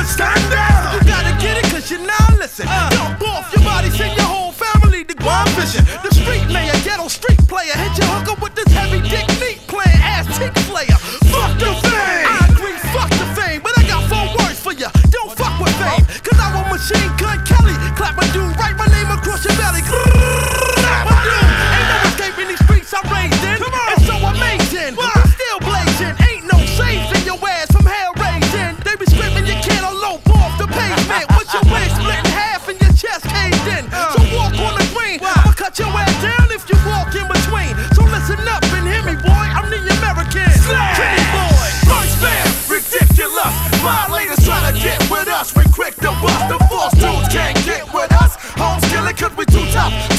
stand down. You gotta get it cause you're now listen. Dump off your body, send your whole family to Guam fishing. The street mayor, ghetto street player, hit your hooker with this heavy dick meat playing ass tick player. Fuck the fame. I agree, fuck the fame, but I got 4 words for ya. Don't fuck with fame, cause I'm a machine gun Kelly. Clap a dude, write my name across your belly. Clap a dude, ain't no escaping these streets I'm raised in. It's so amazing, we still blazing. Ain't no saving your ass from hell raising. They be screaming you can't elope off the pavement. With your wig split in half and your chest caved in. So walk on the green, I'ma cut your ass down if you walk in between. So listen up and hear me, boy, I'm the American Kenny boy. First fam, ridiculous. Violators try to get with us. We quick to bust. The false dudes can't get with us. Home skillet cause we too tough.